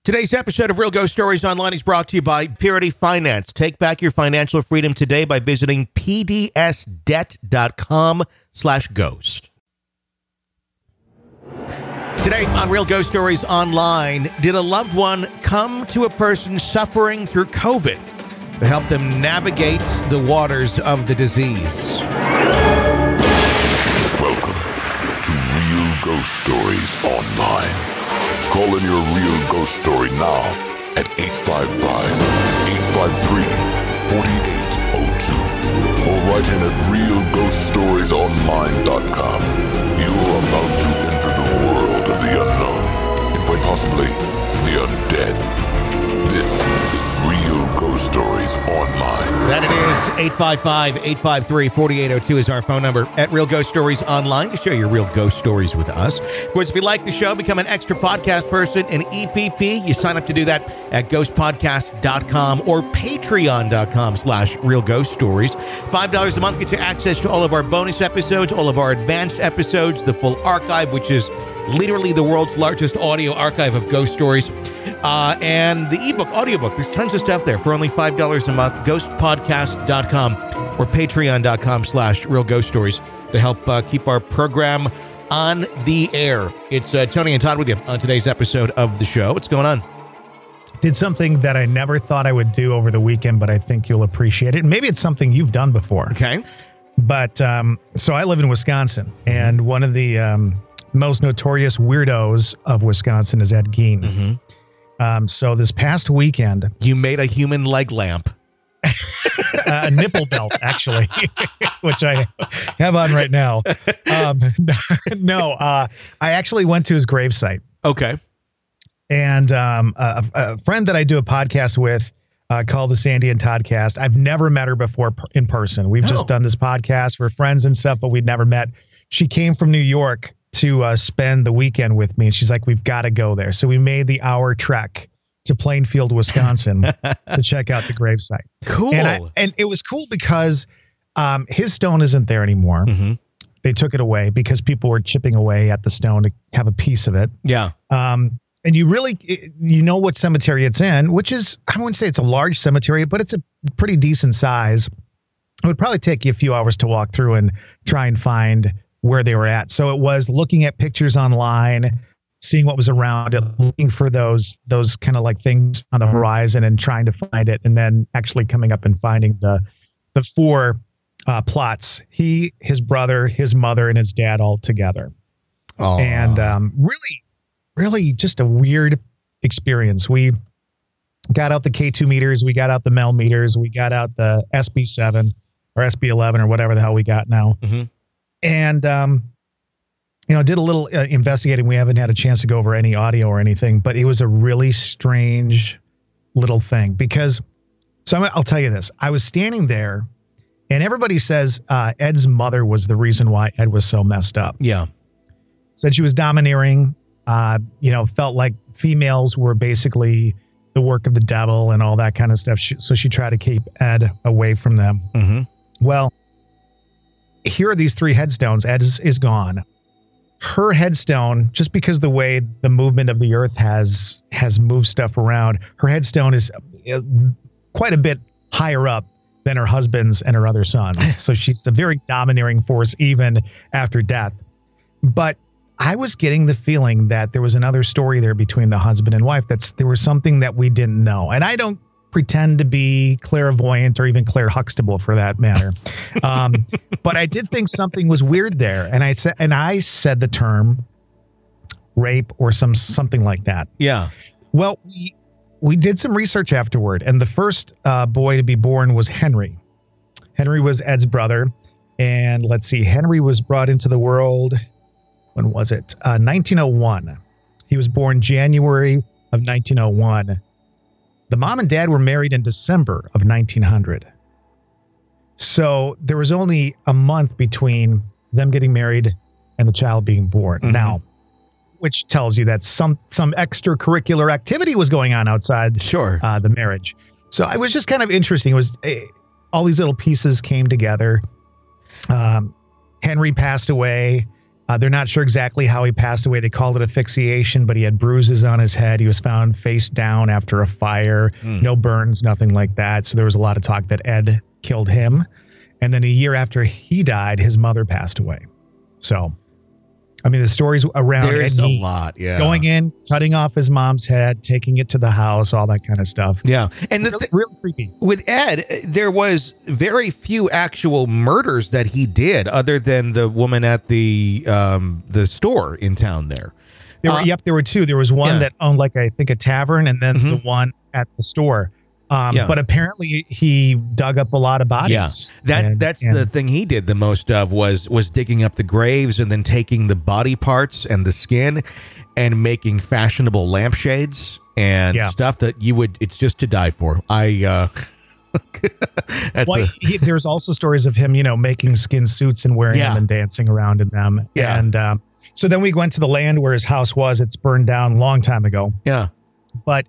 Today's episode of Real Ghost Stories Online is brought to you by Purity Finance. Take back your financial freedom today by visiting pdsdebt.com/ghost. Today on Real Ghost Stories Online, did a loved one come to a person suffering through COVID to help them navigate the waters of the disease? Welcome to Real Ghost Stories Online. Call in your real ghost story now at 855-853-4802 or write in at realghoststoriesonline.com. You are about to enter the world of the unknown and quite possibly the undead. This is Real Ghost Stories Online. That it is. 855-853-4802 is our phone number at Real Ghost Stories Online to share your real ghost stories with us. Of course, if you like the show, become an extra podcast person, an EPP. You sign up to do that at ghostpodcast.com or patreon.com/Real Ghost Stories. $5 a month gets you access to all of our bonus episodes, all of our advanced episodes, the full archive, which is literally the world's largest audio archive of ghost stories. And the ebook, audiobook, there's tons of stuff there for only $5 a month. Ghostpodcast.com or patreon.com/Real Ghost Stories to help keep our program on the air. It's Tony and Todd with you on today's episode of the show. What's going on? Did something that I never thought I would do over the weekend, but I think you'll appreciate it. Maybe it's something you've done before. Okay. But so I live in Wisconsin, and one of the most notorious weirdos of Wisconsin is Ed Gein. Mm-hmm. So this past weekend, You made a human leg lamp. a nipple belt, actually, which I have on right now. I actually went to his gravesite. Okay. And a friend that I do a podcast with called the Sandy and Toddcast. I've never met her before in person. We've just done this podcast. We're friends and stuff, but we'd never met. She came from New York to spend the weekend with me, and she's like, we've got to go there. So we made the hour trek to Plainfield, Wisconsin to check out the gravesite. Cool. And it was cool because his stone isn't there anymore. Mm-hmm. They took it away because people were chipping away at the stone to have a piece of it. Yeah. And you really, you know what cemetery it's in, which is, I wouldn't say it's a large cemetery, but it's a pretty decent size. It would probably take you a few hours to walk through and try and find where they were at. So it was looking at pictures online, seeing what was around it, looking for those kind of like things on the horizon and trying to find it, and then actually coming up and finding the four plots. He, his brother, his mother, and his dad all together. Oh. And really just a weird experience. We got out the K2 meters, we got out the Mel meters, we got out the SB7 or SB11 or whatever the hell we got now. Mm-hmm. And, did a little investigating. We haven't had a chance to go over any audio or anything, but it was a really strange little thing because, I'll tell you this. I was standing there and everybody says Ed's mother was the reason why Ed was so messed up. Yeah. Said she was domineering, felt like females were basically the work of the devil and all that kind of stuff. So she tried to keep Ed away from them. Mm-hmm. Well, here are these three headstones. Ed is gone. Her headstone, just because the way the movement of the earth has moved stuff around, her headstone is quite a bit higher up than her husband's and her other sons. So she's a very domineering force even after death. But I was getting the feeling that there was another story there between the husband and wife. There was something that we didn't know. And I don't pretend to be clairvoyant or even Claire Huxtable for that matter. But I did think something was weird there. And I said the term rape or something like that. Yeah. Well, we did some research afterward, and the first boy to be born was Henry. Henry was Ed's brother. And let's see, Henry was brought into the world, when was it? 1901. He was born January of 1901. The mom and dad were married in December of 1900. So there was only a month between them getting married and the child being born. Mm-hmm. Now, which tells you that some extracurricular activity was going on outside the marriage. So it was just kind of interesting. It was all these little pieces came together. Henry passed away. They're not sure exactly how he passed away. They called it asphyxiation, but he had bruises on his head. He was found face down after a fire. No burns, nothing like that. So there was a lot of talk that Ed killed him. And then a year after he died, his mother passed away. So, I mean, the stories around There's Ed a Gein lot, yeah. going in, cutting off his mom's head, taking it to the house, all that kind of stuff. Yeah. And Really creepy. with Ed, there was very few actual murders that he did other than the woman at the store in town there. There were two. There was one that owned, like, I think, a tavern, and then the one at the store. But apparently he dug up a lot of bodies. Yeah, that's the thing he did the most of was digging up the graves and then taking the body parts and the skin and making fashionable lampshades and stuff that it's just to die for. There's also stories of him, making skin suits and wearing them and dancing around in them. Yeah. And so then we went to the land where his house was. It's burned down a long time ago. Yeah. But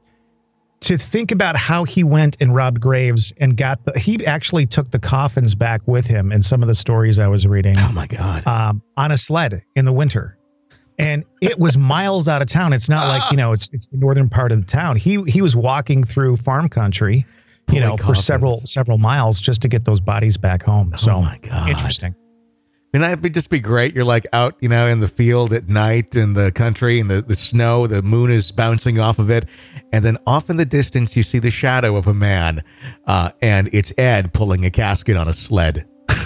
to think about how he went and robbed graves and he actually took the coffins back with him in some of the stories I was reading. Oh my God. On a sled in the winter. And it was miles out of town. It's not like, it's the northern part of the town. He was walking through farm country, for several miles just to get those bodies back home. So, oh my God. Interesting. And that would just be great. You're like out, in the field at night in the country and the snow, the moon is bouncing off of it. And then off in the distance, you see the shadow of a man. And it's Ed pulling a casket on a sled.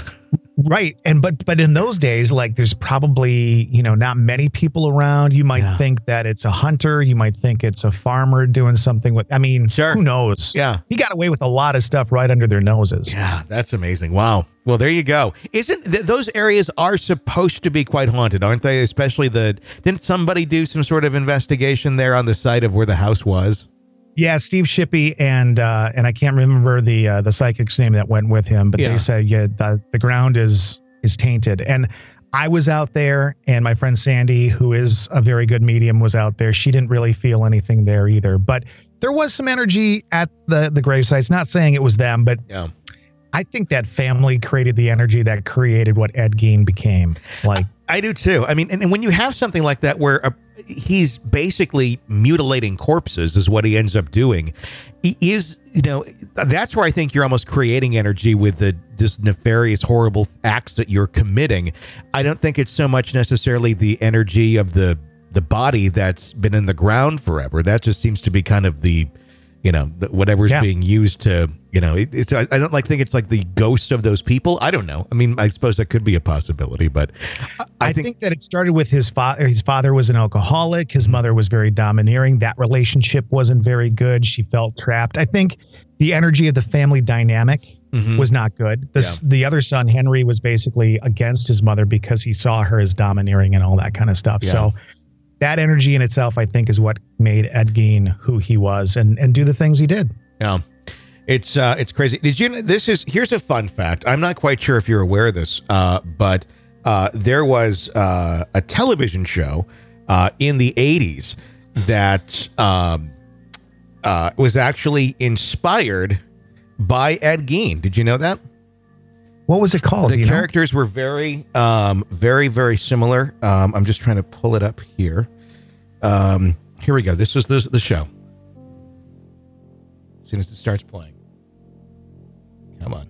Right. And but in those days, like there's probably, not many people around. You might think that it's a hunter. You might think it's a farmer doing something with, sure. Who knows? Yeah. He got away with a lot of stuff right under their noses. Yeah, that's amazing. Wow. Well, there you go. Those areas are supposed to be quite haunted, aren't they? Especially didn't somebody do some sort of investigation there on the site of where the house was? Yeah, Steve Shippey and I can't remember the psychic's name that went with him, but they said the ground is tainted. And I was out there, and my friend Sandy, who is a very good medium, was out there. She didn't really feel anything there either, but there was some energy at the grave sites. Not saying it was them, but I think that family created the energy that created what Ed Gein became. Like I do too. I mean, and when you have something like that where he's basically mutilating corpses is what he ends up doing. He is, that's where I think you're almost creating energy with the just nefarious, horrible acts that you're committing. I don't think it's so much necessarily the energy of the body that's been in the ground forever. That just seems to be kind of the whatever's being used to, I don't think it's like the ghosts of those people. I don't know. I mean, I suppose that could be a possibility, but I think that it started with his father. His father was an alcoholic. His mother was very domineering. That relationship wasn't very good. She felt trapped. I think the energy of the family dynamic was not good. The other son, Henry, was basically against his mother because he saw her as domineering and all that kind of stuff. Yeah. So that energy in itself, I think, is what made Ed Gein who he was and do the things he did. Yeah. It's crazy. Here's a fun fact. I'm not quite sure if you're aware of this, but there was a television show in the 80s that was actually inspired by Ed Gein. Did you know that? What was it called? The characters were very, very, very similar. I'm just trying to pull it up here. Here we go. This was the show. As soon as it starts playing. Come on.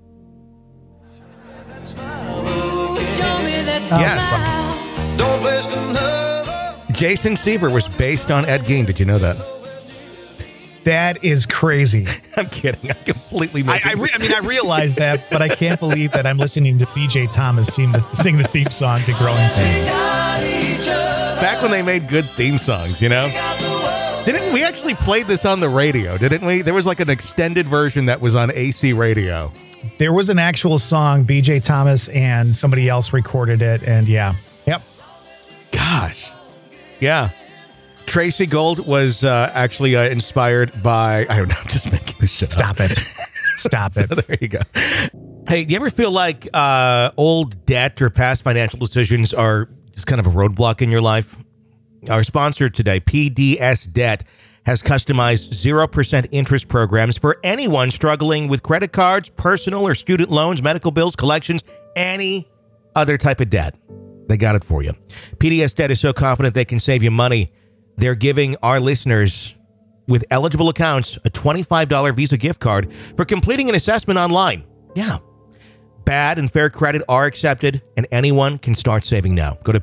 Yes. Jason Seaver was based on Ed Gein. Did you know that? That is crazy. I'm kidding. I completely made I realize that, but I can't believe that I'm listening to BJ Thomas sing the theme song to Growing Pains. Back when they made good theme songs, Didn't we actually played this on the radio, didn't we? There was like an extended version that was on AC radio. There was an actual song, BJ Thomas and somebody else recorded it, and Yep. Gosh. Yeah. Tracy Gold was actually inspired by, I don't know, I'm just making this shit up. Stop it. So there you go. Hey, do you ever feel like old debt or past financial decisions are just kind of a roadblock in your life? Our sponsor today, PDS Debt, has customized 0% interest programs for anyone struggling with credit cards, personal or student loans, medical bills, collections, any other type of debt. They got it for you. PDS Debt is so confident they can save you money. They're giving our listeners with eligible accounts a $25 Visa gift card for completing an assessment online. Yeah. Bad and fair credit are accepted, and anyone can start saving now. Go to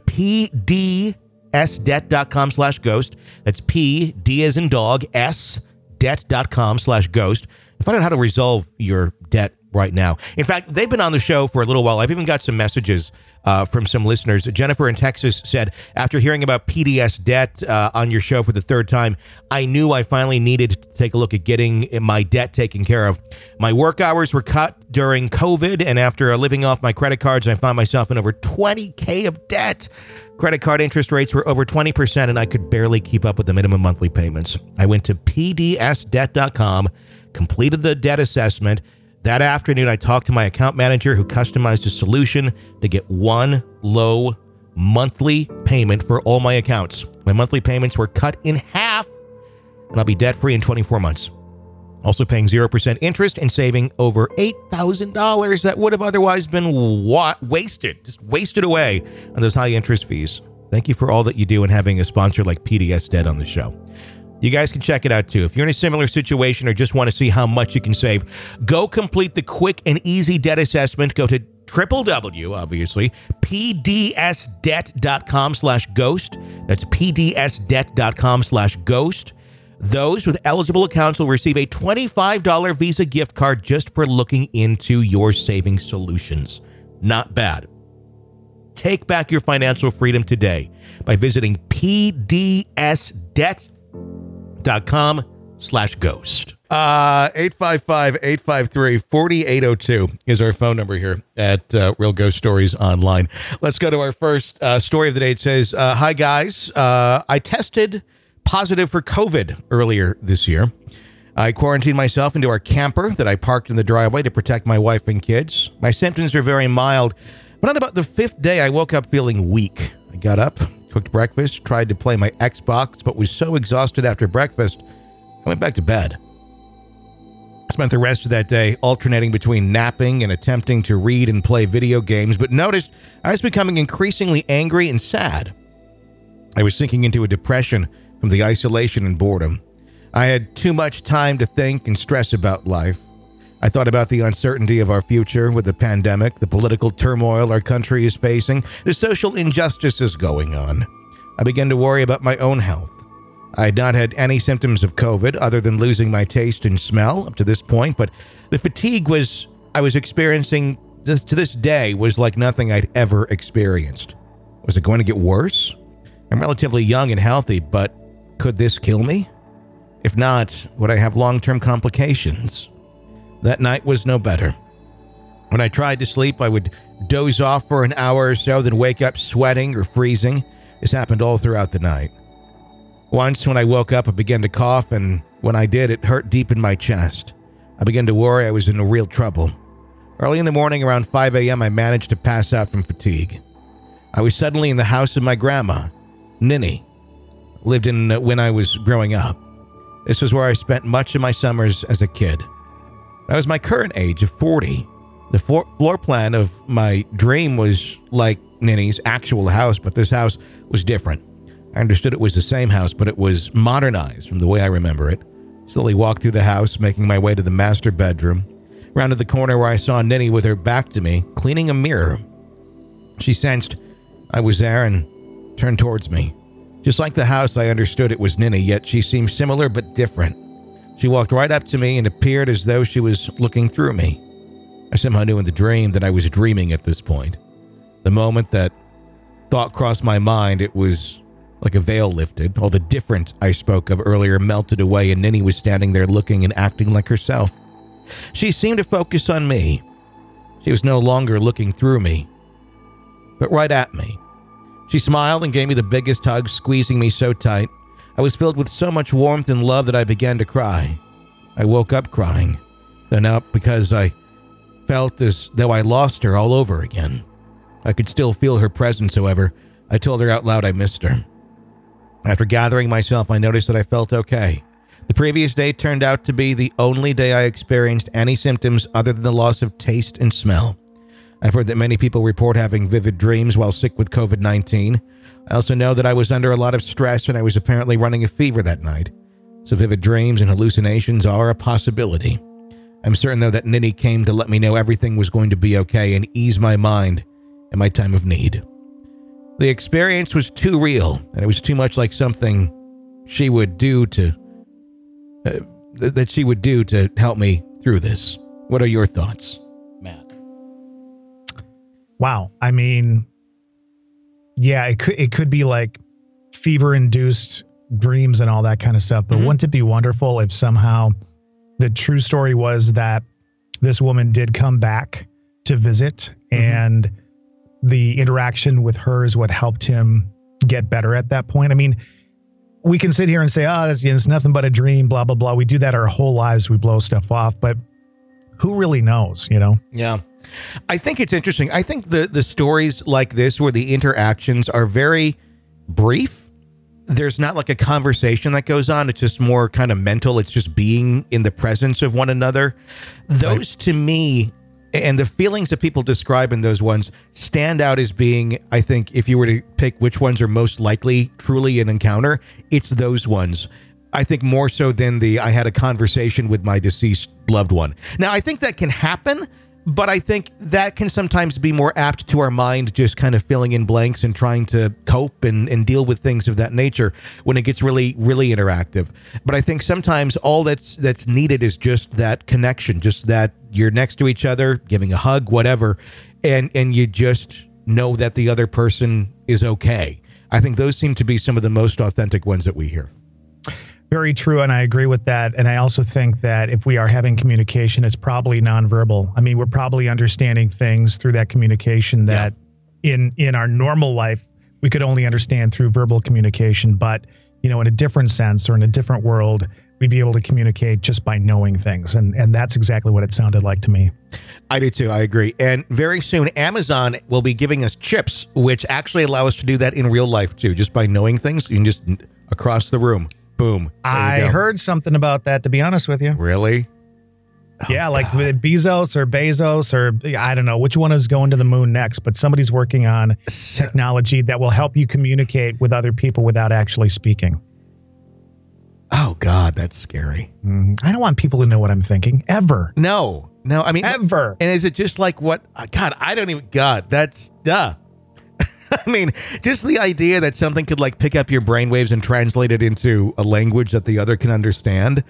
pdsdebt.com/ghost. That's P, as in dog, S, debt.com/ghost. And find out how to resolve your debt right now. In fact, they've been on the show for a little while. I've even got some messages from some listeners. Jennifer in Texas said, after hearing about PDS Debt on your show for the third time, I knew I finally needed to take a look at getting my debt taken care of. My work hours were cut during COVID, and after living off my credit cards, I found myself in over $20,000 of debt. Credit card interest rates were over 20%, and I could barely keep up with the minimum monthly payments. I went to pdsdebt.com, completed the debt assessment. That afternoon, I talked to my account manager who customized a solution to get one low monthly payment for all my accounts. My monthly payments were cut in half, and I'll be debt-free in 24 months. Also paying 0% interest and saving over $8,000 that would have otherwise been wasted away on those high interest fees. Thank you for all that you do and having a sponsor like PDS Debt on the show. You guys can check it out, too. If you're in a similar situation or just want to see how much you can save, go complete the quick and easy debt assessment. Go to obviously, pdsdebt.com/ghost. That's pdsdebt.com/ghost. Those with eligible accounts will receive a $25 Visa gift card just for looking into your saving solutions. Not bad. Take back your financial freedom today by visiting pdsdebt.com/ghost. 855-853-4802 is our phone number here at Real Ghost Stories Online. Let's go to our first story of the day. It says, hi guys, I tested positive for COVID earlier this year. I quarantined myself into our camper that I parked in the driveway to protect my wife and kids. My symptoms are very mild, but on about the fifth day, I woke up feeling weak. I got up, cooked breakfast, tried to play my Xbox, but was so exhausted after breakfast, I went back to bed. I spent the rest of that day alternating between napping and attempting to read and play video games, but noticed I was becoming increasingly angry and sad. I was sinking into a depression from the isolation and boredom. I had too much time to think and stress about life. I thought about the uncertainty of our future with the pandemic, the political turmoil our country is facing, the social injustices going on. I began to worry about my own health. I had not had any symptoms of COVID other than losing my taste and smell up to this point, but the fatigue I was experiencing to this day was like nothing I'd ever experienced. Was it going to get worse? I'm relatively young and healthy, but could this kill me? If not, would I have long-term complications? That night was no better. When I tried to sleep, I would doze off for an hour or so, then wake up sweating or freezing. This happened all throughout the night. Once, when I woke up, I began to cough, and when I did, it hurt deep in my chest. I began to worry I was in real trouble. Early in the morning, around 5 a.m., I managed to pass out from fatigue. I was suddenly in the house of my grandma, Ninny, lived in when I was growing up. This was where I spent much of my summers as a kid. I was my current age of 40. The floor plan of my dream was like Ninny's actual house, but this house was different. I understood it was the same house, but it was modernized from the way I remember it. Slowly walked through the house, making my way to the master bedroom. Rounded the corner where I saw Ninny with her back to me, cleaning a mirror. She sensed I was there and turned towards me. Just like the house, I understood it was Ninny, yet she seemed similar but different. She walked right up to me and appeared as though she was looking through me. I somehow knew in the dream that I was dreaming at this point. The moment that thought crossed my mind, it was like a veil lifted. All the difference I spoke of earlier melted away, and Ninny was standing there looking and acting like herself. She seemed to focus on me. She was no longer looking through me, but right at me. She smiled and gave me the biggest hug, squeezing me so tight. I was filled with so much warmth and love that I began to cry. I woke up crying, though not because I felt as though I lost her all over again. I could still feel her presence, however. I told her out loud I missed her. After gathering myself, I noticed that I felt okay. The previous day turned out to be the only day I experienced any symptoms other than the loss of taste and smell. I've heard that many people report having vivid dreams while sick with COVID-19. I also know that I was under a lot of stress and I was apparently running a fever that night. So vivid dreams and hallucinations are a possibility. I'm certain, though, that Ninny came to let me know everything was going to be okay and ease my mind in my time of need. The experience was too real, and it was too much like something she would do to help me through this. What are your thoughts, Matt? Wow. I mean, yeah, it could be like fever-induced dreams and all that kind of stuff. But wouldn't it be wonderful if somehow the true story was that this woman did come back to visit and the interaction with her is what helped him get better at that point? I mean, we can sit here and say, oh, it's nothing but a dream, blah, blah, blah. We do that our whole lives. We blow stuff off, but who really knows, you know? Yeah. I think it's interesting. I think the stories like this where the interactions are very brief. There's not like a conversation that goes on. It's just more kind of mental. It's just being in the presence of one another. Those to me, and the feelings that people describe in those ones stand out as being, I think, if you were to pick which ones are most likely truly an encounter, it's those ones. I think more so than I had a conversation with my deceased loved one. Now, I think that can happen, but I think that can sometimes be more apt to our mind just kind of filling in blanks and trying to cope and deal with things of that nature when it gets really, really interactive. But I think sometimes all that's needed is just that connection, just that you're next to each other, giving a hug, whatever, and you just know that the other person is okay. I think those seem to be some of the most authentic ones that we hear. Very true, and I agree with that. And I also think that if we are having communication, it's probably nonverbal. I mean, we're probably understanding things through that communication that in our normal life, we could only understand through verbal communication. But, you know, in a different sense or in a different world, we'd be able to communicate just by knowing things. And that's exactly what it sounded like to me. I do too. I agree. And very soon, Amazon will be giving us chips, which actually allow us to do that in real life too, just by knowing things. You can just across the room. Boom. I heard something about that, to be honest with you. Really? Yeah, like with Bezos or I don't know which one is going to the moon next, but somebody's working on technology that will help you communicate with other people without actually speaking. Oh, God, that's scary. I don't want people to know what I'm thinking, ever. No, I mean... Ever. And is it just like what... God, I don't even... God, that's... Duh. I mean, just the idea that something could like pick up your brainwaves and translate it into a language that the other can understand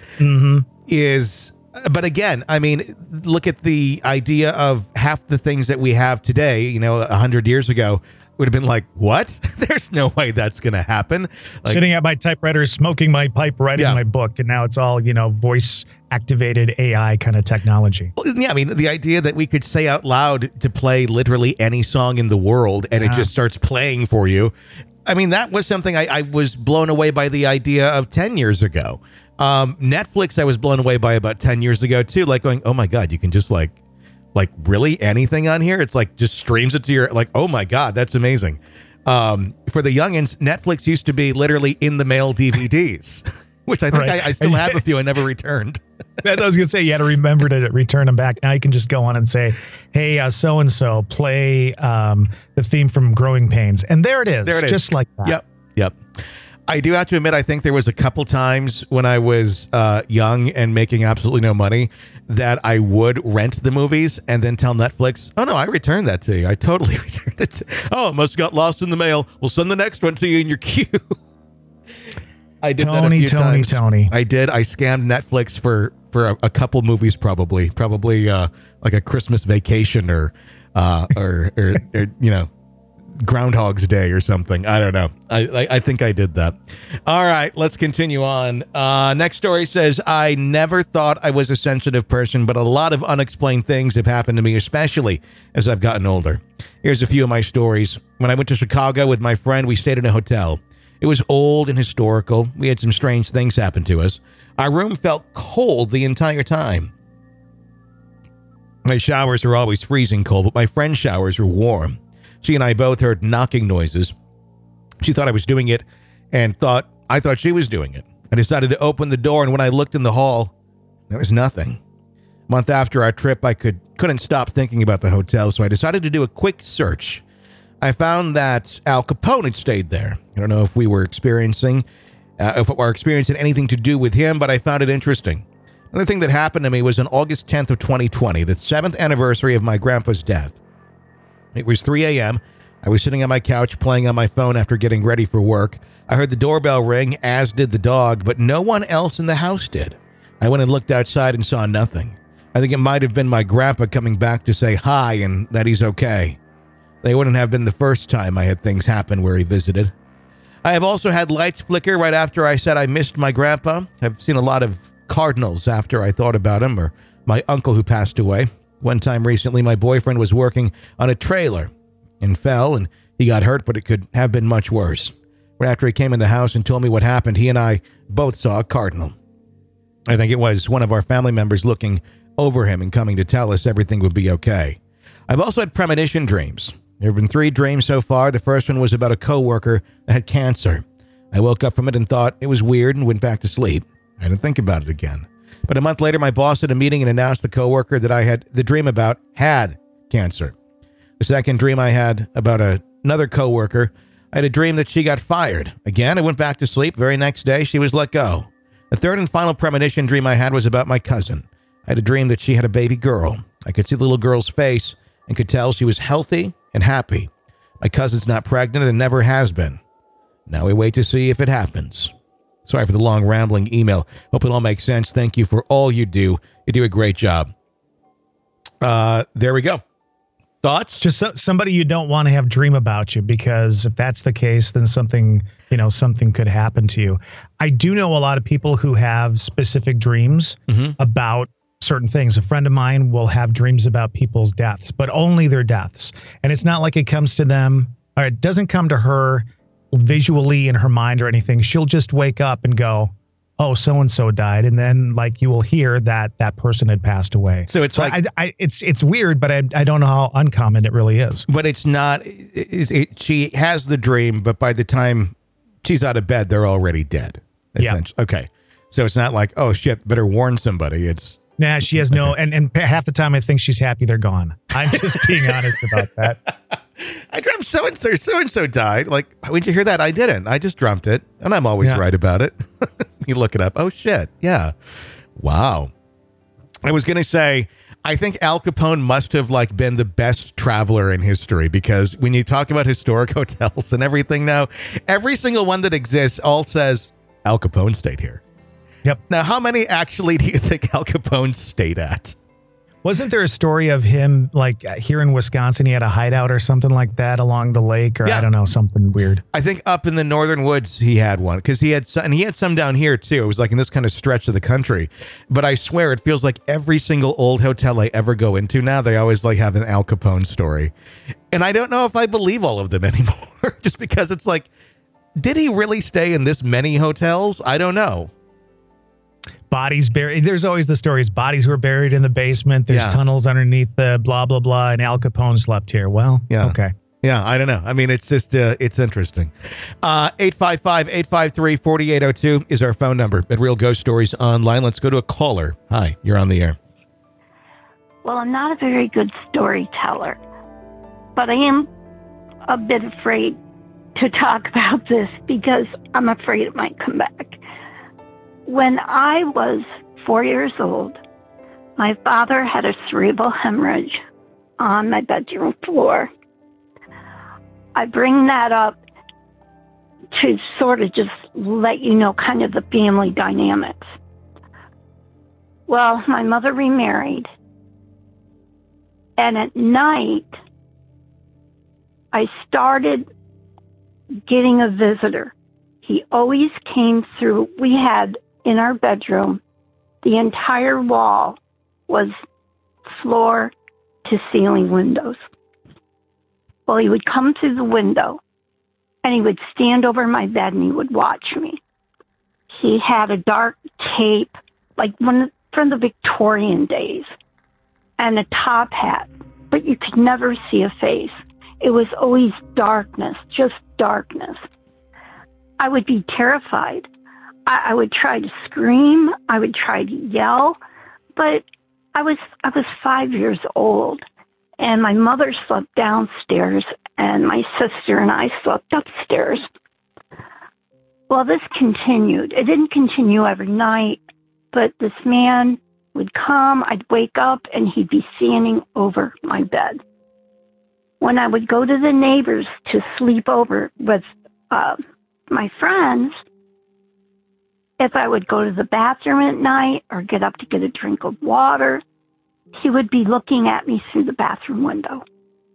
is, but again, I mean, look at the idea of half the things that we have today, you know, 100 years ago would have been like, what? There's no way that's going to happen. Like, sitting at my typewriter, smoking my pipe, writing my book. And now it's all, you know, voice activated AI kind of technology. Yeah. I mean, the idea that we could say out loud to play literally any song in the world and it just starts playing for you. I mean, that was something I was blown away by the idea of 10 years ago. Netflix, I was blown away by about 10 years ago too. Like going, oh my God, you can just like really anything on here. It's like just streams it to your like, oh my God, that's amazing. For the youngins, Netflix used to be literally in the mail DVDs, which I think I still have a few I never returned. That's what I was going to say. You had to remember to return them back. Now you can just go on and say, hey, so-and-so, play the theme from Growing Pains. And there it is. Just like that. Yep. I do have to admit, I think there was a couple times when I was young and making absolutely no money that I would rent the movies and then tell Netflix, oh, no, I returned that to you. I totally returned it. Oh, it must have got lost in the mail. We'll send the next one to you in your queue. I did that a few times. Tony. I did. I scammed Netflix for a couple movies, probably like a Christmas Vacation or you know, Groundhog's Day or something. I don't know. I think I did that. All right, let's continue on. Next story says, I never thought I was a sensitive person, but a lot of unexplained things have happened to me, especially as I've gotten older. Here's a few of my stories. When I went to Chicago with my friend, we stayed in a hotel. It was old and historical. We had some strange things happen to us. Our room felt cold the entire time. My showers were always freezing cold, but my friend's showers were warm. She and I both heard knocking noises. She thought I was doing it and I thought she was doing it. I decided to open the door, and when I looked in the hall, there was nothing. month after our trip, I couldn't stop thinking about the hotel, so I decided to do a quick search. I found that Al Capone had stayed there. I don't know if we were experiencing anything to do with him, but I found it interesting. Another thing that happened to me was on August 10th of 2020, the 7th anniversary of my grandpa's death. It was 3 a.m. I was sitting on my couch playing on my phone after getting ready for work. I heard the doorbell ring, as did the dog, but no one else in the house did. I went and looked outside and saw nothing. I think it might have been my grandpa coming back to say hi and that he's okay. They wouldn't have been the first time I had things happen where he visited. I have also had lights flicker right after I said I missed my grandpa. I've seen a lot of cardinals after I thought about him, or my uncle who passed away. One time recently, my boyfriend was working on a trailer and fell, and he got hurt, but it could have been much worse. Right after he came in the house and told me what happened, he and I both saw a cardinal. I think it was one of our family members looking over him and coming to tell us everything would be okay. I've also had premonition dreams. There have been 3 dreams so far. The first one was about a coworker that had cancer. I woke up from it and thought it was weird and went back to sleep. I didn't think about it again. But a month later, my boss had a meeting and announced the coworker that I had the dream about had cancer. The second dream I had about another coworker, I had a dream that she got fired. Again, I went back to sleep. Very next day, she was let go. The third and final premonition dream I had was about my cousin. I had a dream that she had a baby girl. I could see the little girl's face and could tell she was healthy and happy. My cousin's not pregnant and never has been. Now we wait to see if it happens. Sorry for the long rambling email. Hope it all makes sense. Thank you for all you do. You do a great job. There we go. Thoughts? Just somebody you don't want to have dream about you, because if that's the case, then something could happen to you. I do know a lot of people who have specific dreams about certain things. A friend of mine will have dreams about people's deaths, but only their deaths. And it's not like it comes to them, or it doesn't come to her visually in her mind or anything. She'll just wake up and go, oh, so-and-so died. And then like you will hear that that person had passed away. So it's like, it's weird, but I don't know how uncommon it really is. But it's not, she has the dream, but by the time she's out of bed, they're already dead. Yeah. Okay. So it's not like, oh shit, better warn somebody. It's, nah, she has no, and half the time I think she's happy they're gone. I'm just being honest about that. I dreamt so-and-so died. Like, when'd you hear that? I didn't. I just dreamt it. And I'm always right about it. You look it up. Oh, shit. Yeah. Wow. I was going to say, I think Al Capone must have like been the best traveler in history, because when you talk about historic hotels and everything now, every single one that exists all says Al Capone stayed here. Yep. Now, how many actually do you think Al Capone stayed at? Wasn't there a story of him, like here in Wisconsin, he had a hideout or something like that along the lake, or I don't know, something weird. I think up in the northern woods he had one, because he had some down here too. It was like in this kind of stretch of the country. But I swear it feels like every single old hotel I ever go into now, they always like have an Al Capone story. And I don't know if I believe all of them anymore, just because it's like, did he really stay in this many hotels? I don't know. Bodies buried. There's always the stories. Bodies were buried in the basement. There's tunnels underneath the blah, blah, blah. And Al Capone slept here. Well, okay. Yeah, I don't know. I mean, it's just, it's interesting. 855-853-4802 is our phone number at Real Ghost Stories Online. Let's go to a caller. Hi, you're on the air. Well, I'm not a very good storyteller, but I am a bit afraid to talk about this because I'm afraid it might come back. When I was 4 years old, my father had a cerebral hemorrhage on my bedroom floor. I bring that up to sort of just let you know kind of the family dynamics. Well, my mother remarried, and at night, I started getting a visitor. He always came through. We had in our bedroom, the entire wall was floor to ceiling windows. Well, he would come through the window and he would stand over my bed and he would watch me. He had a dark cape, like one from the Victorian days, and a top hat, but you could never see a face. It was always darkness, just darkness. I would be terrified. I would try to scream. I would try to yell, but I was 5 years old, and my mother slept downstairs, and my sister and I slept upstairs. Well, this continued. It didn't continue every night, but this man would come, I'd wake up, and he'd be standing over my bed. When I would go to the neighbors to sleep over with my friends, if I would go to the bathroom at night or get up to get a drink of water, he would be looking at me through the bathroom window.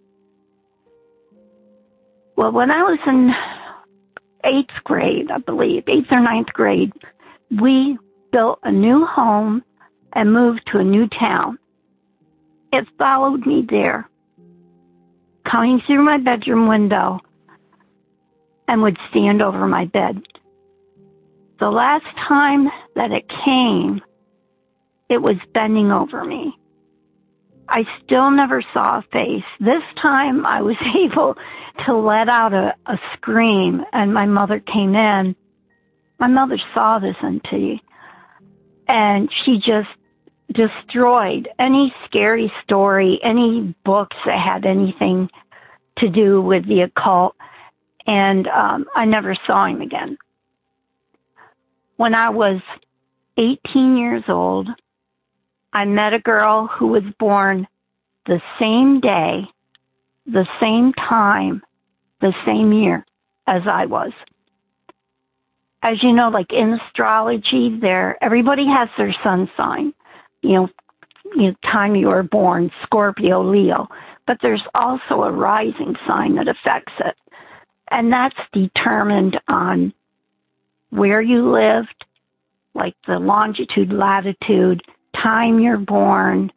Well, when I was in 8th grade, I believe, 8th or 9th grade, we built a new home and moved to a new town. It followed me there, coming through my bedroom window, and would stand over my bed. The last time that it came, it was bending over me. I still never saw a face. This time I was able to let out a scream, and my mother came in. My mother saw this entity, and she just destroyed any scary story, any books that had anything to do with the occult, and I never saw him again. When I was 18 years old, I met a girl who was born the same day, the same time, the same year as I was. As you know, like in astrology, everybody has their sun sign. You know, time you were born, Scorpio, Leo. But there's also a rising sign that affects it. And that's determined on where you lived, like the longitude, latitude, time you're born.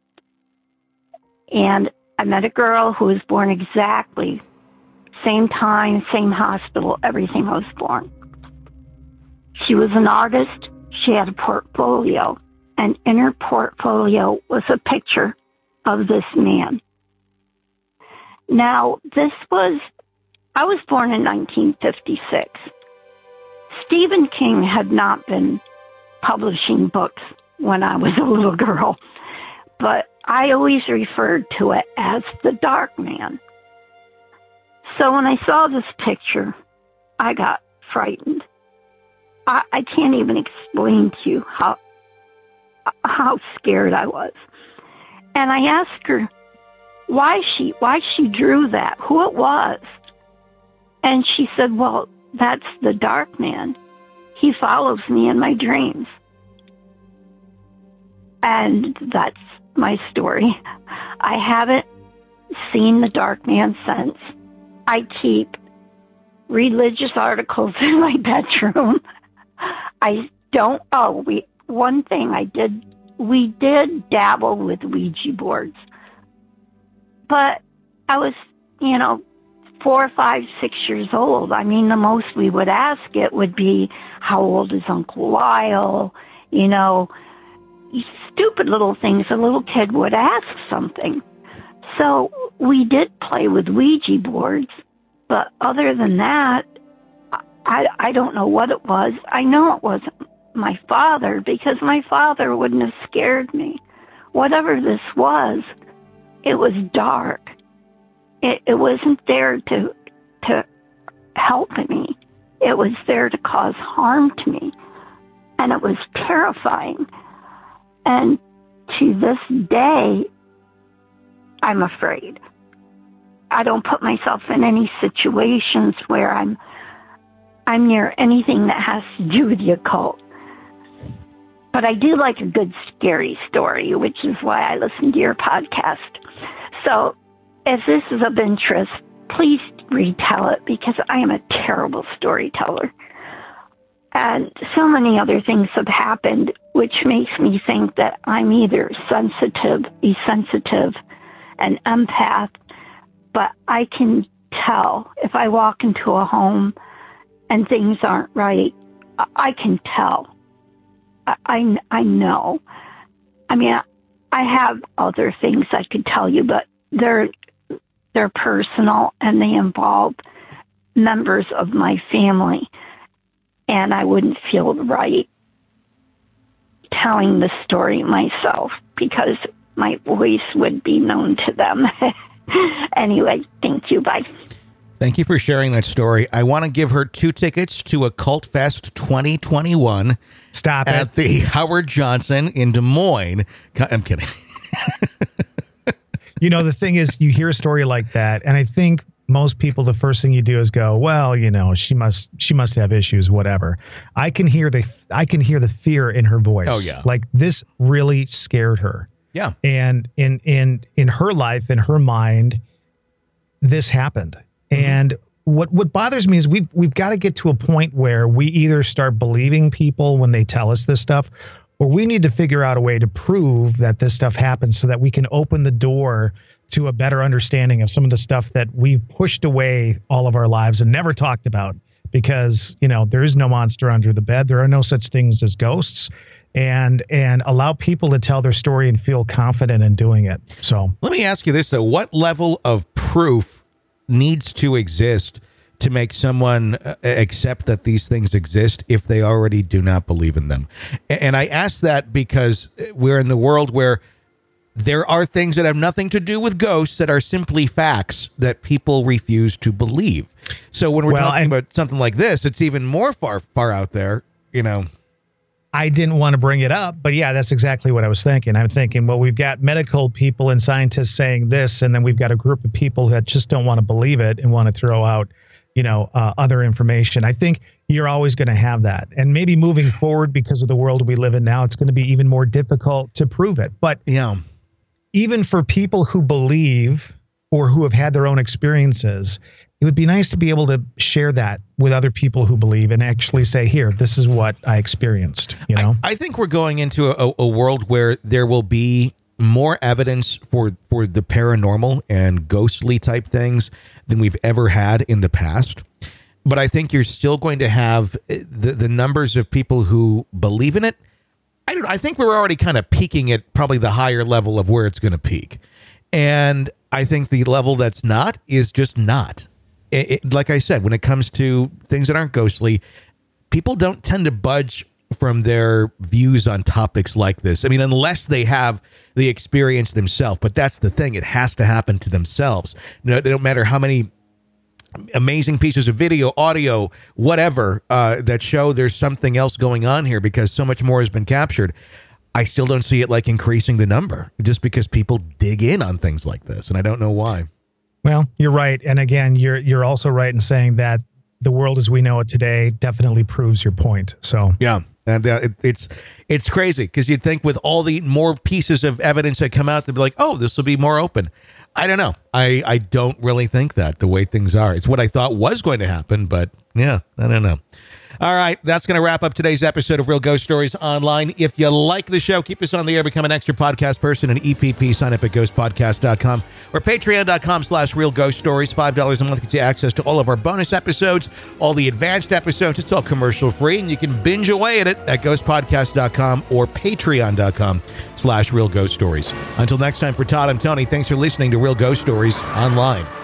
And I met a girl who was born exactly same time, same hospital, everything I was born. She was an artist. She had a portfolio. And in her portfolio was a picture of this man. Now, I was born in 1956. Stephen King had not been publishing books when I was a little girl, but I always referred to it as the Dark Man. So when I saw this picture, I got frightened. I can't even explain to you how scared I was. And I asked her why she drew that, who it was. And she said, well, that's the Dark Man. He follows me in my dreams. And that's my story. I haven't seen the Dark Man since. I keep religious articles in my bedroom. One thing we did dabble with Ouija boards. But I was, 4, 5, 6 years old. I mean, the most we would ask it would be, how old is Uncle Lyle? Stupid little things a little kid would ask something. So we did play with Ouija boards, but other than that, I don't know what it was. I know it wasn't my father, because my father wouldn't have scared me. Whatever this was, it was dark. It wasn't there to help me. It was there to cause harm to me. And it was terrifying. And to this day, I'm afraid. I don't put myself in any situations where I'm near anything that has to do with the occult. But I do like a good scary story, which is why I listen to your podcast. So if this is of interest, please retell it, because I am a terrible storyteller. And so many other things have happened, which makes me think that I'm either sensitive, esensitive, an empath, but I can tell if I walk into a home and things aren't right. I can tell. I know. I mean, I have other things I could tell you, but they're personal and they involve members of my family, and I wouldn't feel right telling the story myself because my voice would be known to them. Anyway, thank you. Bye. Thank you for sharing that story. I want to give her 2 tickets to Occult Fest 2021. Stop at the Howard Johnson in Des Moines. I'm kidding. You know, the thing is, you hear a story like that, and I think most people, the first thing you do is go, well, you know, she must have issues, whatever. I can hear the fear in her voice. Oh yeah. Like, this really scared her. Yeah. And in her life, in her mind, this happened. Mm-hmm. And what bothers me is we've got to get to a point where we either start believing people when they tell us this stuff, or we need to figure out a way to prove that this stuff happens so that we can open the door to a better understanding of some of the stuff that we pushed away all of our lives and never talked about because, you know, there is no monster under the bed. There are no such things as ghosts. And allow people to tell their story and feel confident in doing it. So let me ask you this, though. What level of proof needs to exist to make someone accept that these things exist if they already do not believe in them? And I ask that because we're in the world where there are things that have nothing to do with ghosts that are simply facts that people refuse to believe. So when we're talking about something like this, it's even more far out there, you know. I didn't want to bring it up, but yeah, that's exactly what I was thinking. I'm thinking, well, we've got medical people and scientists saying this, and then we've got a group of people that just don't want to believe it and want to throw out, you know, other information. I think you're always going to have that. And maybe moving forward, because of the world we live in now, it's going to be even more difficult to prove it. But yeah, even for people who believe or who have had their own experiences, it would be nice to be able to share that with other people who believe and actually say, here, this is what I experienced, you know? I think we're going into a world where there will be more evidence for the paranormal and ghostly type things than we've ever had in the past. But I think you're still going to have the numbers of people who believe in it. I think we're already kind of peaking at probably the higher level of where it's going to peak. And I think the level that's not is just not. Like I said, when it comes to things that aren't ghostly, people don't tend to budge from their views on topics like this. I mean, unless they have the experience themselves. But that's the thing. It has to happen to themselves. No, they don't matter how many amazing pieces of video, audio, whatever, that show there's something else going on here because so much more has been captured. I still don't see it like increasing the number just because people dig in on things like this. And I don't know why. Well, you're right. And again, you're also right in saying that the world as we know it today definitely proves your point. So yeah, and it's crazy because you'd think with all the more pieces of evidence that come out, they'd be like, oh, this will be more open. I don't know. I don't really think that the way things are. It's what I thought was going to happen, but yeah, I don't know. All right, that's going to wrap up today's episode of Real Ghost Stories Online. If you like the show, keep us on the air, become an extra podcast person, and EPP, sign up at ghostpodcast.com or patreon.com/Real Ghost Stories. $5 a month gets you access to all of our bonus episodes, all the advanced episodes. It's all commercial free, and you can binge away at it at ghostpodcast.com or patreon.com/Real Ghost Stories. Until next time, for Todd, I'm Tony. Thanks for listening to Real Ghost Stories Online.